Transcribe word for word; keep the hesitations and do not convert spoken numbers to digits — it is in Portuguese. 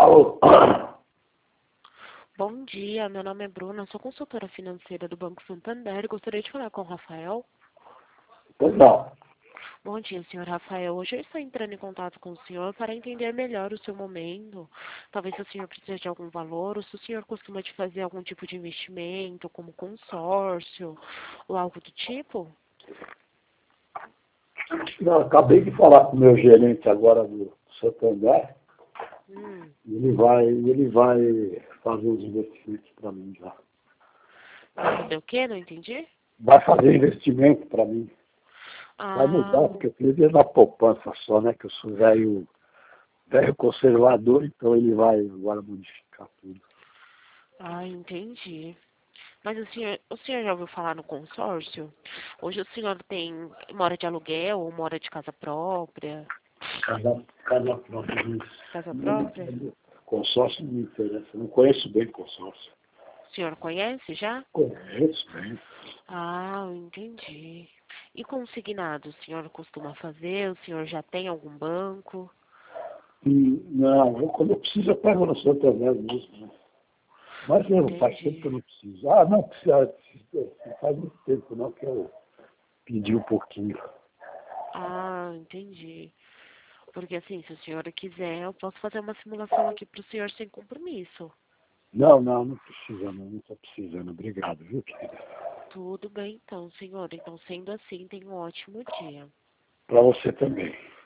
Alô? Bom dia, meu nome é Bruna, sou consultora financeira do Banco Santander e gostaria de falar com o Rafael. Pois não. Bom dia, senhor Rafael. Hoje eu estou entrando em contato com o senhor para entender melhor o seu momento. Talvez se o senhor precise de algum valor, ou se o senhor costuma de fazer algum tipo de investimento, como consórcio, ou algo do tipo. Eu acabei de falar com o meu gerente agora do Santander. Hum. Ele vai, ele vai fazer os investimentos para mim já. Vai fazer o quê? Não entendi? Vai fazer investimento para mim. Vai Ah, mudar, porque eu queria ver na poupança só, né? Que eu sou velho, velho conservador, então ele vai agora modificar tudo. ah, entendi. Mas o senhor, o senhor já ouviu falar no consórcio? Hoje o senhor tem, mora de aluguel ou mora de casa própria? Cada, cada próprio. Casa Não, própria? consórcio não me interessa. Eu não conheço bem consórcio. O senhor conhece já? Conheço bem. Ah, eu entendi. E consignado, o senhor costuma fazer? O senhor já tem algum banco? Hum, Não, eu quando eu preciso eu pego no Santander mesmo. Né? Mas eu, faz tempo Entendi. que eu não preciso. Ah, não precisa, precisa, faz muito tempo não que eu pedi um pouquinho. Ah, entendi. Porque assim, se o senhor quiser, eu posso fazer uma simulação aqui para o senhor sem compromisso. Não, não, não precisa não, não estou precisando. Obrigado, viu, querida? Tudo bem então, senhor. Então, sendo assim, tenha um ótimo dia. Para você também.